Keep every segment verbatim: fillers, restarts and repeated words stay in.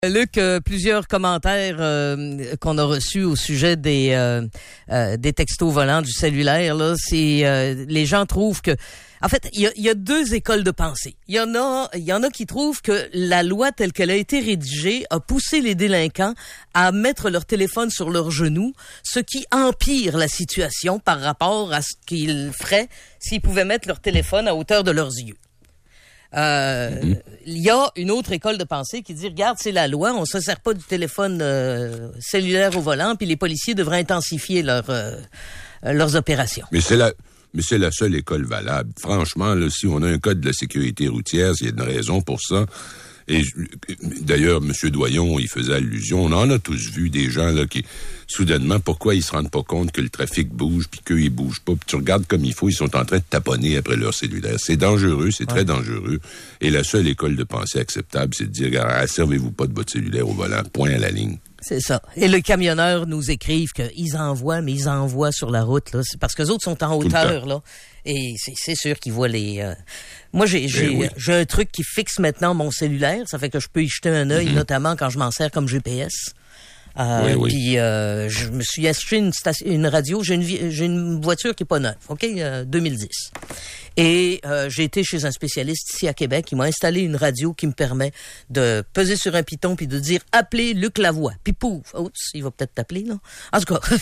Luc, euh, plusieurs commentaires euh, qu'on a reçus au sujet des euh, euh, des textos volants du cellulaire. Là, c'est euh, les gens trouvent que, en fait, il y a, y a deux écoles de pensée. Il y en a, il y en a qui trouvent que la loi telle qu'elle a été rédigée a poussé les délinquants à mettre leur téléphone sur leurs genoux, ce qui empire la situation par rapport à ce qu'ils feraient s'ils pouvaient mettre leur téléphone à hauteur de leurs yeux. Euh, mm-hmm. Il y a une autre école de pensée qui dit, regarde, c'est la loi, on se sert pas du téléphone euh, cellulaire au volant, puis les policiers devraient intensifier leur, euh, leurs opérations. Mais c'est la, mais c'est la seule école valable. Franchement, là, si on a un code de la sécurité routière, il y a une raison pour ça. Et d'ailleurs, M. Doyon, il faisait allusion, on en a tous vu des gens là qui, soudainement, pourquoi ils se rendent pas compte que le trafic bouge, puis qu'eux, ils bougent pas, puis tu regardes comme il faut, ils sont en train de taponner après leur cellulaire. C'est dangereux, c'est ouais. très dangereux. Et la seule école de pensée acceptable, c'est de dire, ah, servez-vous pas de votre cellulaire au volant, point à la ligne. C'est ça. Et le camionneur nous écrivent qu'ils envoient, mais ils envoient sur la route, là. C'est parce que les autres sont en hauteur, là. Et c'est, c'est sûr qu'ils voient les... Euh... Moi, j'ai, j'ai, oui. j'ai un truc qui fixe maintenant mon cellulaire. Ça fait que je peux y jeter un œil, mm-hmm. notamment quand je m'en sers comme G P S. Euh, oui, oui. Puis euh, je me suis acheté une, station, une radio. J'ai une, j'ai une voiture qui est pas neuve, OK, euh, deux mille dix. Et euh, j'ai été chez un spécialiste ici à Québec. Il m'a installé une radio qui me permet de peser sur un piton puis de dire « Appelez Luc Lavoie ». Puis pouf, oups, il va peut-être t'appeler, là. En tout cas.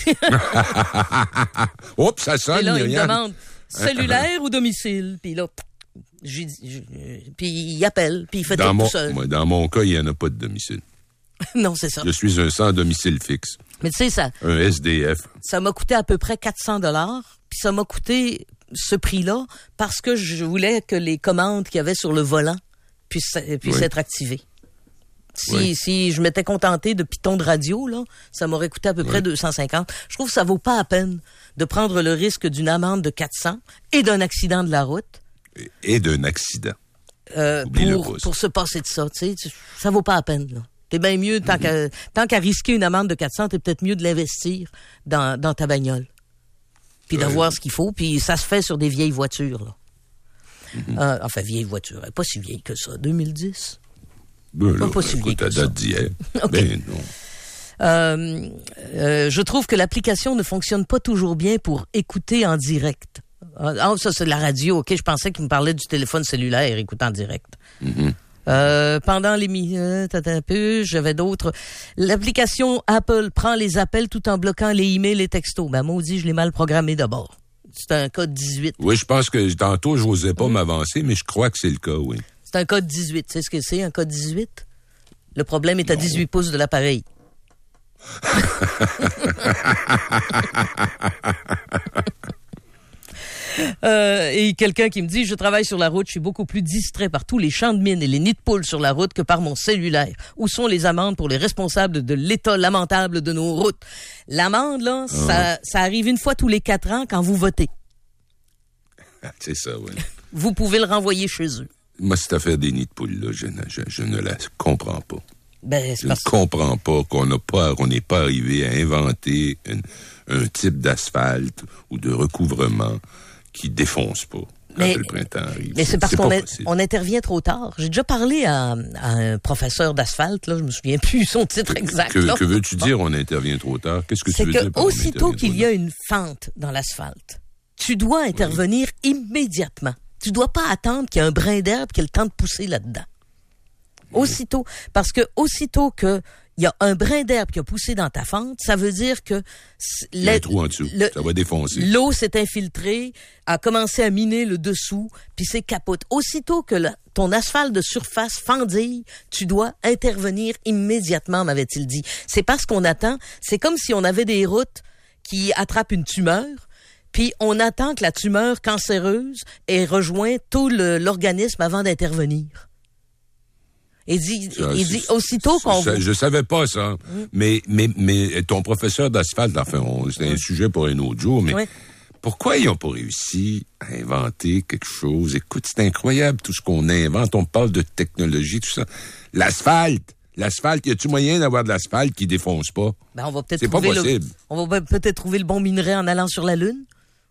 Oups, ça sonne, et là, Myriam. Il me demande « Cellulaire ou domicile ?» Puis là, j'ai, j'ai, puis il appelle, puis il fait dans tout mon, seul. Moi, dans mon cas, il n'y en a pas de domicile. Non, c'est ça. Je suis un sans domicile fixe. Mais tu sais, ça... Un S D F. Ça m'a coûté à peu près quatre cents dollars, puis ça m'a coûté ce prix-là parce que je voulais que les commandes qu'il y avait sur le volant puissent, puissent oui. être activées. Si, oui. si je m'étais contenté de pitons de radio, là, ça m'aurait coûté à peu oui. près deux cent cinquante. Je trouve que ça vaut pas la peine de prendre le risque d'une amende de quatre cents et d'un accident de la route. Et, et d'un accident. Euh, pour, pour se passer de ça, tu sais, ça vaut pas la peine, là. T'es bien mieux, tant, mm-hmm. qu'à, tant qu'à risquer une amende de quatre cents, t'es peut-être mieux de l'investir dans, dans ta bagnole. Puis ouais. d'avoir ce qu'il faut, puis ça se fait sur des vieilles voitures, là. Mm-hmm. Euh, enfin, vieilles voitures, pas si vieilles que ça, deux mille dix. Ben pas, là, pas si vieille que ça. date d'hier. Okay. Ben non. Euh, euh, je trouve que l'application ne fonctionne pas toujours bien pour écouter en direct. Ah, ça, c'est la radio, OK? Je pensais qu'il me parlait du téléphone cellulaire, écouter en direct. Mm-hmm. Euh, pendant les minutes, un peu, j'avais d'autres. L'application Apple prend les appels tout en bloquant les emails et les textos. Ben, maudit, je l'ai mal programmé d'abord. C'est un code dix-huit. Oui, je pense que tantôt, je n'osais pas mmh. m'avancer, mais je crois que c'est le cas, oui. C'est un code dix-huit. Tu sais ce que c'est, un code dix-huit? Le problème est à non. dix-huit pouces de l'appareil. Euh, et quelqu'un qui me dit, je travaille sur la route, je suis beaucoup plus distrait par tous les champs de mines et les nids de poules sur la route que par mon cellulaire. Où sont les amendes pour les responsables de l'état lamentable de nos routes? L'amende, là, oh. ça, ça arrive une fois tous les quatre ans quand vous votez. C'est ça, oui. Vous pouvez le renvoyer chez eux. Moi, cette affaire des nids de poules, là, je ne, je, je ne la comprends pas. Ben, je ne comprends pas qu'on n'a pas, qu'on n'est pas arrivé à inventer une, un type d'asphalte ou de recouvrement qui défonce pas quand mais, le printemps arrive. Mais c'est, c'est parce c'est qu'on a, on intervient trop tard. J'ai déjà parlé à, à un professeur d'asphalte, là, je me souviens plus son titre exact. Que, là. que veux-tu bon. dire on intervient trop tard? Qu'est-ce que c'est tu veux que dire par aussitôt qu'il y a une fente dans l'asphalte, tu dois intervenir oui. immédiatement. Tu dois pas attendre qu'il y ait un brin d'herbe qui ait le temps de pousser là-dedans. Oui. Aussitôt, parce que aussitôt que il y a un brin d'herbe qui a poussé dans ta fente, ça veut dire que il y a un trou en dessous, le, ça va défoncer. L'eau s'est infiltrée, a commencé à miner le dessous, puis c'est capote. Aussitôt que la, ton asphalte de surface fendille, tu dois intervenir immédiatement, m'avait-il dit. C'est parce qu'on attend, c'est comme si on avait des routes qui attrapent une tumeur, puis on attend que la tumeur cancéreuse ait rejoint tout le, l'organisme avant d'intervenir. Il dit, ça, il dit aussitôt qu'on... Ça, je savais pas ça, mmh. mais, mais, mais ton professeur d'asphalte, enfin, on, c'est un mmh. sujet pour un autre jour, mais oui. pourquoi ils n'ont pas réussi à inventer quelque chose? Écoute, c'est incroyable tout ce qu'on invente, on parle de technologie, tout ça. L'asphalte, l'asphalte, y a-tu moyen d'avoir de l'asphalte qui défonce pas? Ben, on va peut-être c'est trouver pas possible. Le, on va peut-être trouver le bon minerai en allant sur la Lune.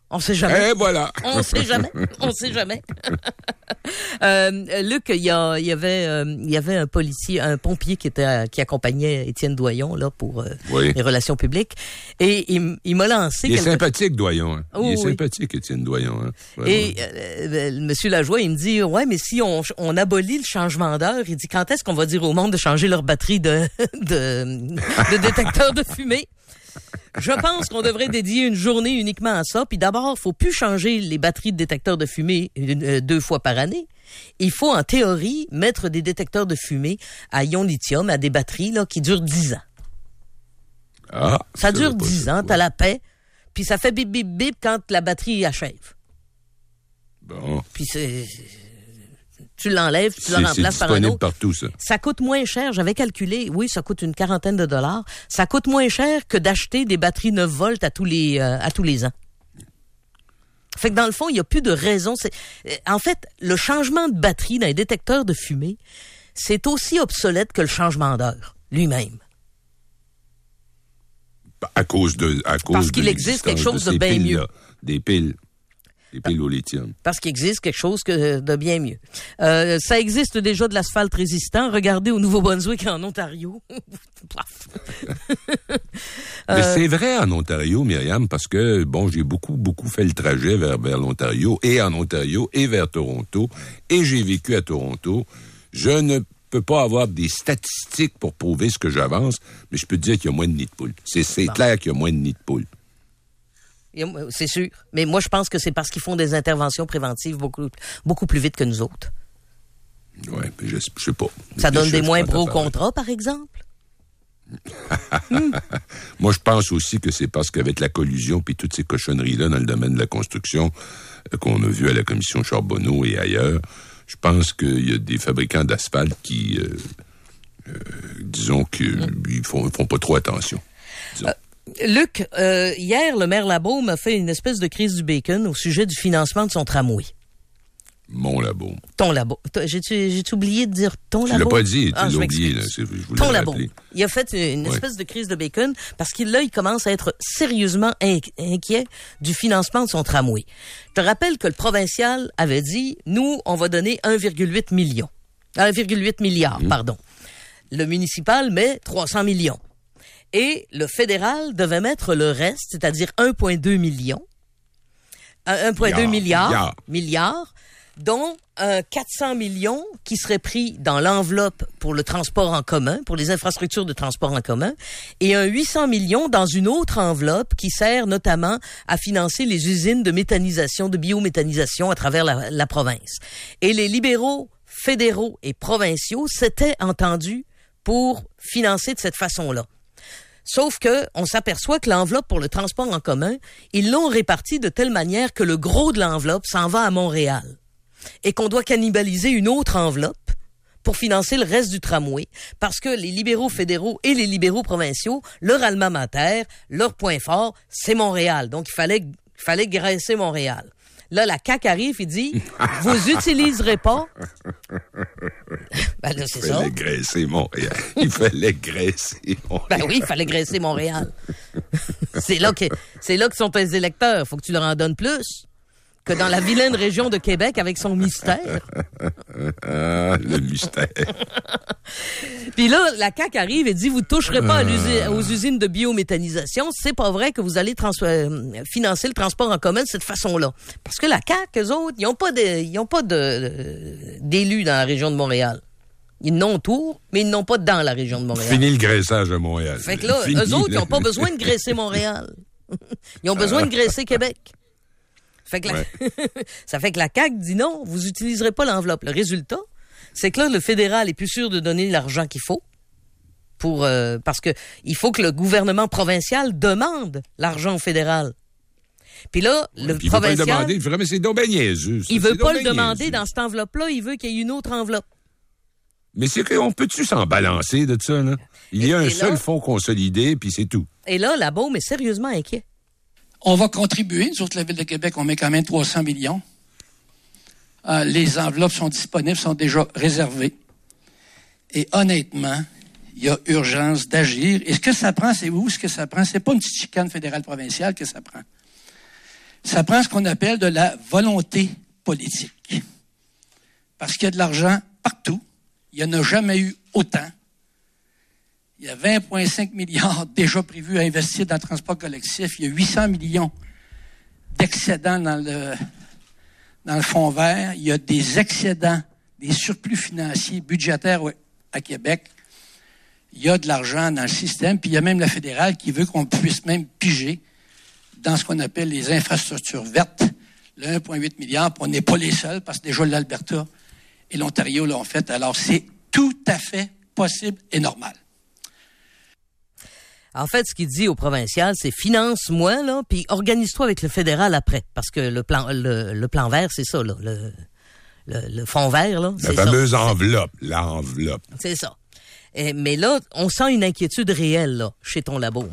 On sait jamais. Et voilà. On sait jamais. On sait jamais. euh, Luc, il y, a, il y avait, euh, il y avait un policier, un pompier qui était, qui accompagnait Étienne Doyon là pour euh, oui. les relations publiques, et il, il m'a lancé. Il est quelque... sympathique, Doyon. Hein. Oh, il est oui. sympathique, Étienne Doyon. Hein. Et euh, Monsieur Lajoie, il me dit, ouais, mais si on, on abolit le changement d'heure, il dit, quand est-ce qu'on va dire au monde de changer leur batterie de, de, de détecteur de fumée? Je pense qu'on devrait dédier une journée uniquement à ça. Puis d'abord, il faut plus changer les batteries de détecteurs de fumée une, euh, deux fois par année. Il faut, en théorie, mettre des détecteurs de fumée à ion lithium, à des batteries là qui durent dix ans. Ah, ça dure dix ans, t'as la paix, puis ça fait bip, bip, bip quand la batterie achève. Bon. Puis c'est... Tu l'enlèves, tu c'est, le remplaces par un autre. Partout, ça. Ça coûte moins cher. J'avais calculé, oui, ça coûte une quarantaine de dollars. Ça coûte moins cher que d'acheter des batteries neuf volts à tous les euh, à tous les ans. Fait que dans le fond, il n'y a plus de raison. C'est... En fait, le changement de batterie dans les détecteurs de fumée, c'est aussi obsolète que le changement d'heure lui-même. À cause de, à cause Parce qu'il de existe quelque chose de, de bien mieux. Là, des piles. Des piles au lithium. Parce qu'il existe quelque chose que de bien mieux. Euh, ça existe déjà de l'asphalte résistant. Regardez au Nouveau-Brunswick en Ontario. Mais euh, c'est vrai en Ontario, Myriam, parce que, bon, j'ai beaucoup, beaucoup fait le trajet vers, vers l'Ontario, et en Ontario, et vers Toronto, et j'ai vécu à Toronto. Je ne peux pas avoir des statistiques pour prouver ce que j'avance, mais je peux te dire qu'il y a moins de nids de poules. C'est, c'est bon. Clair qu'il y a moins de nids de poules. C'est sûr. Mais moi, je pense que c'est parce qu'ils font des interventions préventives beaucoup, beaucoup plus vite que nous autres. Oui, je, je sais pas. Ça donne des moins gros contrats, par exemple? hmm. Moi, je pense aussi que c'est parce qu'avec la collusion puis toutes ces cochonneries-là dans le domaine de la construction euh, qu'on a vu à la commission Charbonneau et ailleurs, je pense qu'il y a des fabricants d'asphalte qui, euh, euh, disons qu'ils hmm. font, font pas trop attention. Disons. Euh, Luc, euh, hier, le maire Labaume a fait une espèce de crise du bacon au sujet du financement de son tramway. Mon Labaume. Ton Labaume. J'ai-tu, j'ai-tu oublié de dire ton Labaume? Tu l'as pas dit, tu ah, l'as oublié. Là, je voulais ton Labaume. Il a fait une ouais. espèce de crise de bacon parce qu'il là, il commence à être sérieusement inquiet du financement de son tramway. Je te rappelle que le provincial avait dit, nous, on va donner un virgule huit million. un virgule huit milliard, mmh. pardon. Le municipal met trois cents millions. Et le fédéral devait mettre le reste, c'est-à-dire un virgule deux million, un virgule deux milliard, milliard, milliard, dont euh, quatre cents millions qui seraient pris dans l'enveloppe pour le transport en commun, pour les infrastructures de transport en commun, et un huit cents millions dans une autre enveloppe qui sert notamment à financer les usines de méthanisation, de biométhanisation à travers la, la province. Et les libéraux fédéraux et provinciaux s'étaient entendus pour financer de cette façon-là. Sauf que on s'aperçoit que l'enveloppe pour le transport en commun, ils l'ont répartie de telle manière que le gros de l'enveloppe s'en va à Montréal et qu'on doit cannibaliser une autre enveloppe pour financer le reste du tramway parce que les libéraux fédéraux et les libéraux provinciaux, leur alma mater, leur point fort, c'est Montréal. Donc il fallait il fallait graisser Montréal. Là, la C A Q arrive et dit, vous utiliserez pas. Ben là, c'est ça. Il fallait graisser Montréal. Il fallait graisser Montréal. Ben oui, il fallait graisser Montréal. c'est là que, c'est là que sont tes électeurs. Faut que tu leur en donnes plus que dans la vilaine région de Québec avec son mystère. Ah, le mystère. Puis là, la C A Q arrive et dit, vous toucherez pas à l'usi- aux usines de biométhanisation. C'est pas vrai que vous allez trans- euh, financer le transport en commun de cette façon-là. Parce que la C A Q, eux autres, ils ont pas de, ils ont pas de, euh, d'élus dans la région de Montréal. Ils n'ont autour, mais ils n'ont pas dans la région de Montréal. Fini le graissage à Montréal. Fait que là, Fini, eux autres, là. ils ont pas besoin de graisser Montréal. Ils ont besoin de graisser Québec. Fait que la... ouais. Ça fait que la C A Q dit non, vous utiliserez pas l'enveloppe. Le résultat, c'est que là, le fédéral est plus sûr de donner l'argent qu'il faut pour euh, parce que il faut que le gouvernement provincial demande l'argent au fédéral. Puis là, ouais, le puis provincial... Il veut pas le demander, vraiment, c'est donc ben niaiseux. Ça. Il veut c'est pas ben le demander niaiseux. dans cette enveloppe-là, il veut qu'il y ait une autre enveloppe. Mais c'est qu'on peut-tu s'en balancer de ça, là? Il y a et, un et seul là, fonds consolidé, puis c'est tout. Et là, la Beaume est sérieusement inquiet. On va contribuer. Nous autres, la Ville de Québec, on met quand même trois cents millions. Euh, les enveloppes sont disponibles, sont déjà réservées. Et honnêtement, il y a urgence d'agir. Et ce que ça prend, c'est où? Ce que ça prend, c'est pas une petite chicane fédérale provinciale que ça prend. Ça prend ce qu'on appelle de la volonté politique. Parce qu'il y a de l'argent partout. Il n'y en a jamais eu autant. Il y a vingt virgule cinq milliards déjà prévus à investir dans le transport collectif. Il y a huit cents millions d'excédents dans le, dans le fonds vert. Il y a des excédents, des surplus financiers budgétaires à Québec. Il y a de l'argent dans le système. Puis il y a même la fédérale qui veut qu'on puisse même piger dans ce qu'on appelle les infrastructures vertes, le un virgule huit milliard. Puis on n'est pas les seuls parce que déjà l'Alberta et l'Ontario l'ont fait. Alors c'est tout à fait possible et normal. En fait, ce qu'il dit au provincial, c'est finance-moi, là, puis organise-toi avec le fédéral après. Parce que le plan le, le plan vert, c'est ça, là. Le, le, le fonds vert, là. La fameuse ça. enveloppe, l'enveloppe. C'est ça. Et, mais là, on sent une inquiétude réelle, là, chez ton labo.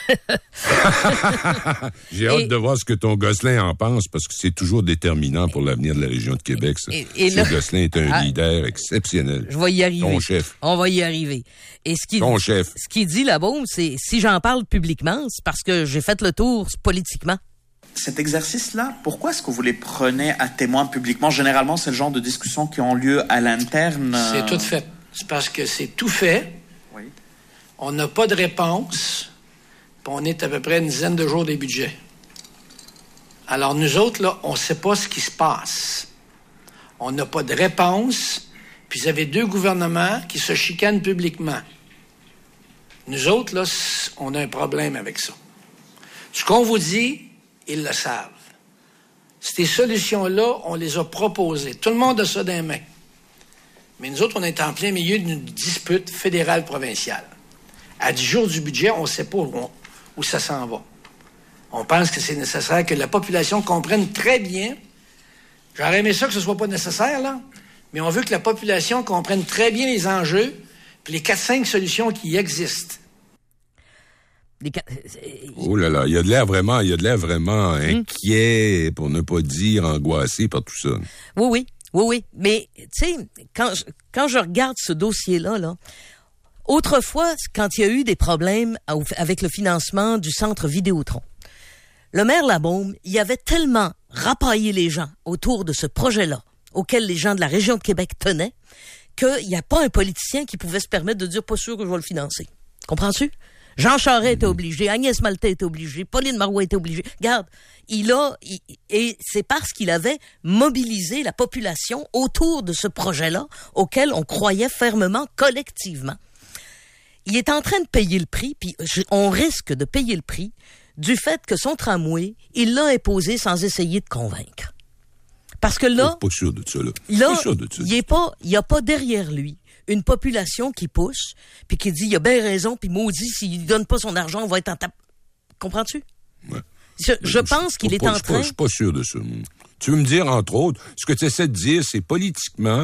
J'ai hâte et, de voir ce que ton Gosselin en pense, parce que c'est toujours déterminant pour l'avenir de la région de Québec, ça. Et, et là, Gosselin est un ah, leader exceptionnel. Je vais y arriver. Ton chef. On va y arriver. Et ce qui, ton chef. Ce qu'il dit là-bas, c'est, si j'en parle publiquement, c'est parce que j'ai fait le tour politiquement. Cet exercice-là, pourquoi est-ce que vous les prenez à témoin publiquement? Généralement, c'est le genre de discussions qui ont lieu à l'interne. C'est tout fait. C'est parce que c'est tout fait. Oui. On n'a pas de réponse. Puis on est à peu près une dizaine de jours des budgets. Alors nous autres, là, on ne sait pas ce qui se passe. On n'a pas de réponse. Puis vous avez deux gouvernements qui se chicanent publiquement. Nous autres, là, on a un problème avec ça. Ce qu'on vous dit, ils le savent. Ces solutions-là, on les a proposées. Tout le monde a ça dans les mains. Mais nous autres, on est en plein milieu d'une dispute fédérale-provinciale. À dix jours du budget, on ne sait pas où, on, où ça s'en va. On pense que c'est nécessaire que la population comprenne très bien. J'aurais aimé ça que ce ne soit pas nécessaire, là. Mais on veut que la population comprenne très bien les enjeux puis les quatre cinq solutions qui existent. Les... Oh là là, il y a de l'air vraiment, il y a de l'air vraiment hum. inquiet, pour ne pas dire angoissé par tout ça. Oui, oui. Oui, oui, mais tu sais, quand je, quand je regarde ce dossier-là, là, autrefois, quand il y a eu des problèmes avec le financement du centre Vidéotron, le maire Labaume, il avait tellement rapaillé les gens autour de ce projet-là, auquel les gens de la région de Québec tenaient, qu'il n'y a pas un politicien qui pouvait se permettre de dire « pas sûr que je vais le financer ». Comprends-tu? Jean Charest était obligé, Agnès Maltais était obligée, Pauline Marois était obligée. Regarde, il a, il, et c'est parce qu'il avait mobilisé la population autour de ce projet-là, auquel on croyait fermement, collectivement. Il est en train de payer le prix, puis on risque de payer le prix du fait que son tramway, il l'a imposé sans essayer de convaincre. Parce que là, pas sûr de ça, là. Là, pas sûr de ça. il est pas, il y a pas derrière lui une population qui pousse, puis qui dit, il a bien raison, puis maudit, s'il donne pas son argent, on va être en tape. Comprends-tu? Ouais. Je, je pense qu'il est pas, en train... Je suis pas sûr de ça. Tu veux me dire, entre autres, ce que tu essaies de dire, c'est politiquement,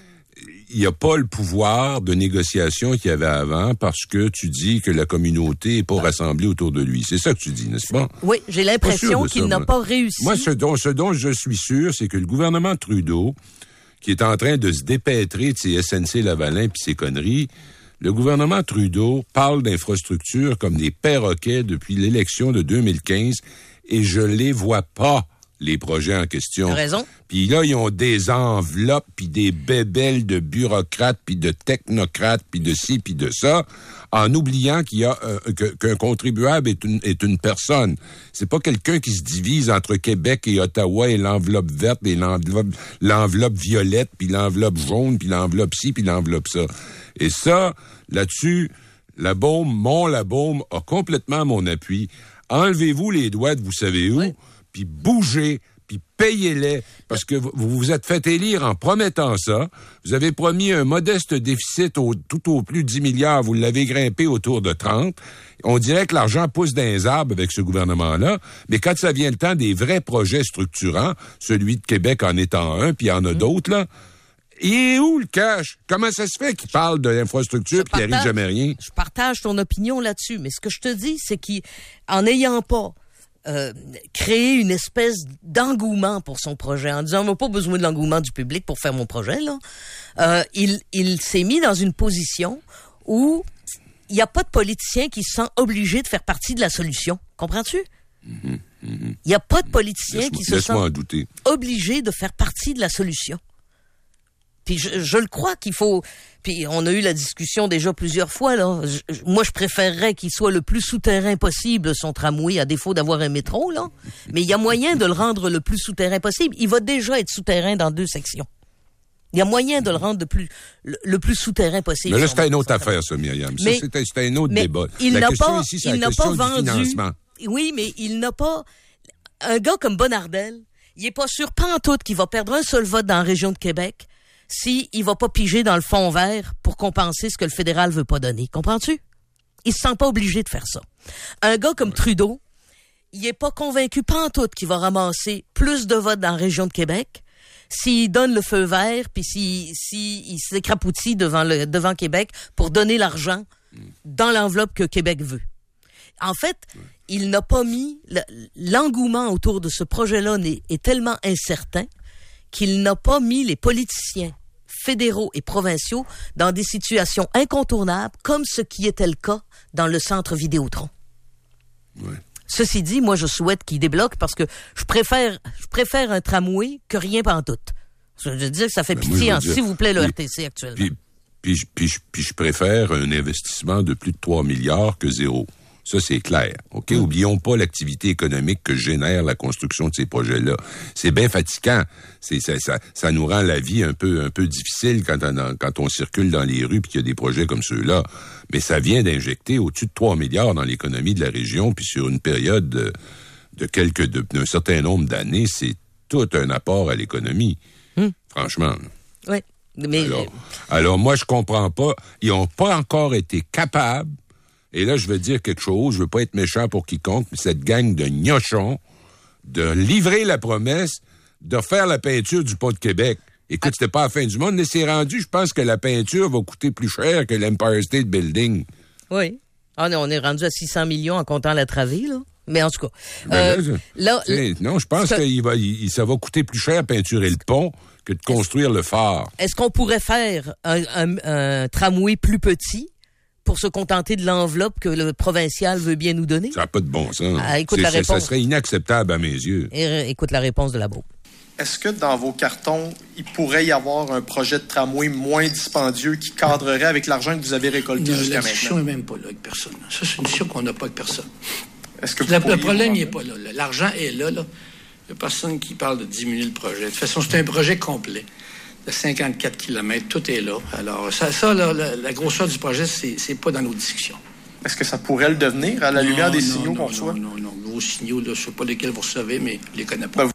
il n'y a pas le pouvoir de négociation qu'il y avait avant parce que tu dis que la communauté n'est pas ah. rassemblée autour de lui. C'est ça que tu dis, n'est-ce pas? Oui, j'ai l'impression qu'il ça, n'a moi. pas réussi. Moi, ce dont, ce dont je suis sûr, c'est que le gouvernement Trudeau, qui est en train de se dépêtrer de ses S N C-Lavalin puis ses conneries, le gouvernement Trudeau parle d'infrastructures comme des perroquets depuis l'élection de deux mille quinze et je les vois pas, les projets en question. T'as raison. Puis là, ils ont des enveloppes, puis des bébelles de bureaucrates, puis de technocrates, puis de ci, puis de ça, en oubliant qu'il y a euh, que, qu'un contribuable est une, est une personne. C'est pas quelqu'un qui se divise entre Québec et Ottawa et l'enveloppe verte et l'enveloppe, l'enveloppe violette, puis l'enveloppe jaune, puis l'enveloppe ci, puis l'enveloppe ça. Et ça, là-dessus, Labaume, mon Labaume, a complètement mon appui. Enlevez-vous les doigts de vous savez où, oui. Puis bougez, puis payez-les, parce que vous vous êtes fait élire en promettant ça. Vous avez promis un modeste déficit au, tout au plus dix milliards, vous l'avez grimpé autour de trente. On dirait que l'argent pousse dans les arbres avec ce gouvernement-là, mais quand ça vient le temps des vrais projets structurants, celui de Québec en étant un, puis il y en a mmh. d'autres, là, et où le cash? Comment ça se fait qu'il parle de l'infrastructure et qu'il n'arrive jamais rien? Je partage ton opinion là-dessus, mais ce que je te dis, c'est qu'en n'ayant pas Euh, créer une espèce d'engouement pour son projet, en disant, on n'a pas besoin de l'engouement du public pour faire mon projet, là. Euh, il, il s'est mis dans une position où il n'y a pas de politicien qui se sent obligé de faire partie de la solution. Comprends-tu? Mm-hmm. Mm-hmm. Il n'y a pas de politiciens Laisse-moi, qui se laisse-moi en sentent douter. obligés de faire partie de la solution. Puis je, je le crois qu'il faut... Puis on a eu la discussion déjà plusieurs fois, là. Je, je, moi, je préférerais qu'il soit le plus souterrain possible, son tramway, à défaut d'avoir un métro, là. Mais il y a moyen de le rendre le plus souterrain possible. Il va déjà être souterrain dans deux sections. Il y a moyen de le rendre le plus, le, le plus souterrain possible. Mais là, c'est une autre affaire, ça, Myriam. Mais, ça, c'est, c'est un autre mais débat. Il la n'a question pas, ici, c'est il la n'a question pas du vendu... financement. Oui, mais il n'a pas... Un gars comme Bonnardel, il est pas sûr pantoute qu'il va perdre un seul vote dans la région de Québec si il va pas piger dans le fond vert pour compenser ce que le fédéral veut pas donner. Comprends-tu? Il se sent pas obligé de faire ça. Un gars comme ouais. Trudeau, il est pas convaincu pantoute qu'il va ramasser plus de votes dans la région de Québec s'il donne le feu vert puis s'il si, si, s'écrapoutille devant le devant Québec pour donner l'argent dans l'enveloppe que Québec veut. En fait, ouais. il n'a pas mis... L'engouement autour de ce projet-là est, est tellement incertain qu'il n'a pas mis les politiciens fédéraux et provinciaux dans des situations incontournables, comme ce qui était le cas dans le centre Vidéotron. Ouais. Ceci dit, moi, je souhaite qu'il débloque parce que je préfère, je préfère un tramway que rien pantoute. Je veux dire que ça fait ben pitié, moi, en, dire, s'il vous plaît, le puis, R T C actuellement. Puis, puis, puis, puis je préfère un investissement de plus de trois milliards que zéro. Ça, c'est clair. OK? Mmh. Oublions pas l'activité économique que génère la construction de ces projets-là. C'est bien fatigant. C'est, ça, ça, ça nous rend la vie un peu, un peu difficile quand on, quand on circule dans les rues puis qu'il y a des projets comme ceux-là. Mais ça vient d'injecter au-dessus de trois milliards dans l'économie de la région, puis sur une période de, de quelques, de, d'un certain nombre d'années, c'est tout un apport à l'économie. Mmh. Franchement. Oui. Mais... Alors, alors, moi, je comprends pas. Ils ont pas encore été capables. Et là, je veux dire quelque chose, je veux pas être méchant pour quiconque, mais cette gang de gnochons, de livrer la promesse de faire la peinture du pont de Québec. Écoute, c'était pas la fin du monde, mais c'est rendu, je pense que la peinture va coûter plus cher que l'Empire State Building. Oui. Ah, on est rendu à six cents millions en comptant la travée, là. Mais en tout cas... Ben euh, là, là, non, je pense que il va, il, ça va coûter plus cher peinturer le pont que de construire le phare. Est-ce qu'on pourrait faire un, un, un tramway plus petit pour se contenter de l'enveloppe que le provincial veut bien nous donner? Ça n'a pas de bon sens. Ah, écoute la réponse. Ça serait inacceptable à mes yeux. Et, écoute la réponse de la Beauce. Est-ce que dans vos cartons, il pourrait y avoir un projet de tramway moins dispendieux qui cadrerait avec l'argent que vous avez récolté non, jusqu'à maintenant? La discussion n'est même pas là avec personne. Ça, c'est une discussion qu'on n'a pas avec personne. Est-ce que vous la, le problème n'est pas là. L'argent est là. là. Il n'y a personne qui parle de diminuer le projet. De toute façon, c'est un projet complet. De cinquante-quatre kilomètres, tout est là. Alors, ça, ça là, la, la grosseur du projet, c'est, c'est pas dans nos discussions. Est-ce que ça pourrait le devenir à la non, lumière des non, signaux non, qu'on non, reçoit? Non, non, non. Vos signaux, là, je ne sais pas lesquels vous recevez, mais je les connais pas. Ben,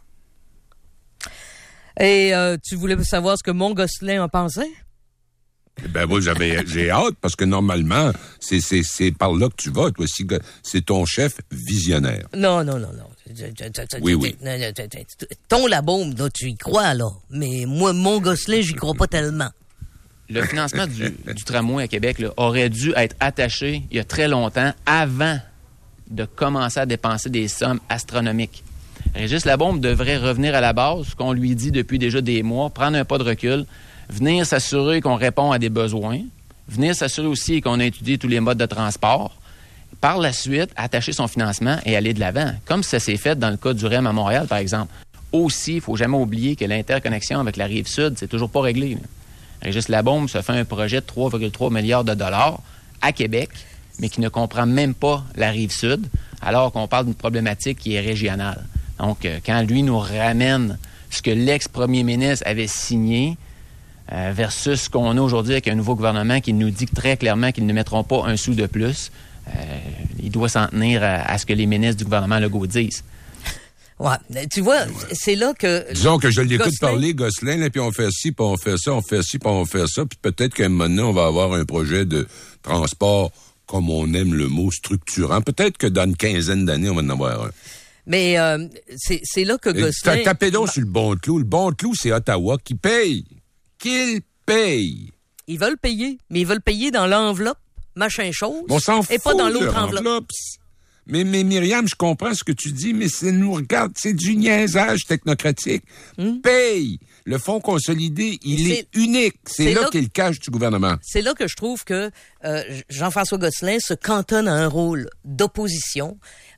Et euh, tu voulais savoir ce que mon Gosselin en pensait? Ben moi, j'avais, j'ai hâte, parce que normalement, c'est, c'est, c'est par là que tu vas, toi aussi. C'est ton chef visionnaire. Non, non, non, non. Oui, oui. Ton Labaume, là, tu y crois, là. Mais moi, mon Gosselin, j'y crois pas tellement. Le financement du, du tramway à Québec là, aurait dû être attaché il y a très longtemps, avant de commencer à dépenser des sommes astronomiques. Régis Labaume devrait revenir à la base, ce qu'on lui dit depuis déjà des mois, prendre un pas de recul, venir s'assurer qu'on répond à des besoins, venir s'assurer aussi qu'on a étudié tous les modes de transport, par la suite, attacher son financement et aller de l'avant, comme ça s'est fait dans le cas du R E M à Montréal, par exemple. Aussi, il ne faut jamais oublier que l'interconnexion avec la Rive-Sud, c'est toujours pas réglé. Là. Régis Labaume se fait un projet de trois virgule trois milliards de dollars à Québec, mais qui ne comprend même pas la Rive-Sud, alors qu'on parle d'une problématique qui est régionale. Donc, euh, quand lui nous ramène ce que l'ex-premier ministre avait signé, euh, versus ce qu'on a aujourd'hui avec un nouveau gouvernement qui nous dit très clairement qu'ils ne mettront pas un sou de plus, euh, il doit s'en tenir à, à ce que les ministres du gouvernement Legault disent. Ouais, tu vois, c'est là que... Disons que je l'écoute Gosselin... parler, Gosselin, là, puis on fait ci, puis on fait ça, on fait ci, puis on fait ça, puis peut-être qu'à un moment donné, on va avoir un projet de transport, comme on aime le mot, structurant. Peut-être que dans une quinzaine d'années, on va en avoir un. Mais euh, c'est, c'est là que Gosselin... T'as tapé donc sur le bon clou. Le bon clou, c'est Ottawa qui paye. Qu'il paye. Ils veulent payer, mais ils veulent payer dans l'enveloppe, machin chose, on s'en et fout pas dans de l'autre leur enveloppe. enveloppe. Mais, mais Myriam, je comprends ce que tu dis, mais c'est nous regarde, c'est du niaisage technocratique. Hum? Paye. Le fonds consolidé, il c'est, est unique. C'est, c'est là, là qu'est le cash du gouvernement. C'est là que je trouve que euh, Jean-François Gosselin se cantonne à un rôle d'opposition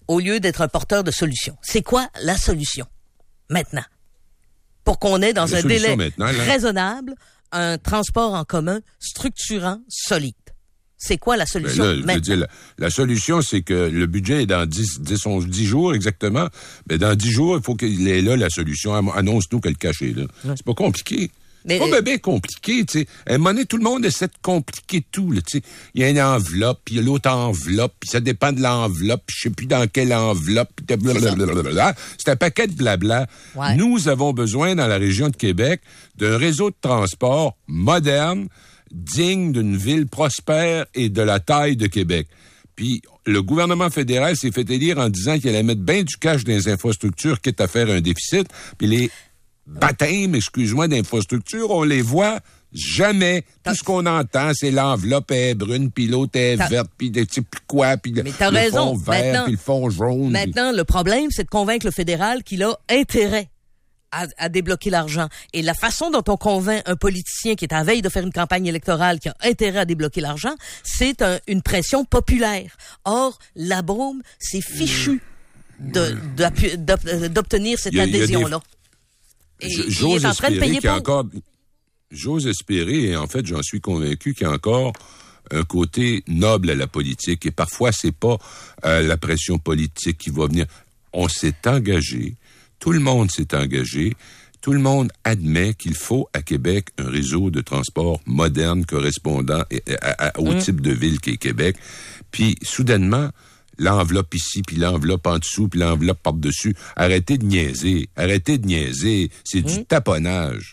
au lieu d'être un porteur de solutions. C'est quoi la solution maintenant? Pour qu'on ait dans la un délai maintenant, raisonnable un transport en commun structurant, solide. C'est quoi la solution? Ben là, je veux dire, la, la solution, c'est que le budget est dans dix, dix, onze, dix jours exactement. Mais dans dix jours, il faut qu'il ait là la solution. Annonce-nous qu'elle cachée, là. Ouais. C'est pas compliqué. Mais, c'est pas bien compliqué, tu sais. À un moment donné, tout le monde essaie de compliquer tout, là, tu sais. Il y a une enveloppe, puis il y a l'autre enveloppe, puis ça dépend de l'enveloppe, puis je sais plus dans quelle enveloppe, puis blablabla. C'est un paquet de blabla. Ouais. Nous avons besoin, dans la région de Québec, d'un réseau de transport moderne, digne d'une ville prospère et de la taille de Québec. Puis le gouvernement fédéral s'est fait élire en disant qu'il allait mettre bien du cash dans les infrastructures, quitte à faire un déficit. Puis les baptêmes, excuse-moi, d'infrastructures, on les voit jamais. Tout ce qu'on entend, c'est l'enveloppe est brune, puis l'autre est t'as... verte, puis des types quoi, puis le, le fond vert, puis le fond jaune. Maintenant, pis... le problème, c'est de convaincre le fédéral qu'il a intérêt À, à débloquer l'argent. Et la façon dont on convainc un politicien qui est à la veille de faire une campagne électorale qui a intérêt à débloquer l'argent, c'est un, une pression populaire. Or, la Brome, c'est fichu de, de, d'obtenir cette a, adhésion-là. Des... Et j'ose il est en train de payer pour... Encore... J'ose espérer, et en fait, j'en suis convaincu qu'il y a encore un côté noble à la politique. Et parfois, c'est pas euh, la pression politique qui va venir. On s'est engagé. Tout le monde s'est engagé. Tout le monde admet qu'il faut à Québec un réseau de transport moderne correspondant à, à, au mmh. type de ville qu'est Québec. Puis, soudainement, l'enveloppe ici, puis l'enveloppe en dessous, puis l'enveloppe par-dessus. Arrêtez de niaiser. Arrêtez de niaiser. C'est mmh. du taponnage.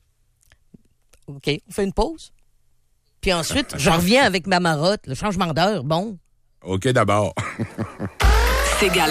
OK. On fait une pause. Puis ensuite, je reviens avec ma marotte. Le changement d'heure, bon. OK, d'abord. C'est égal.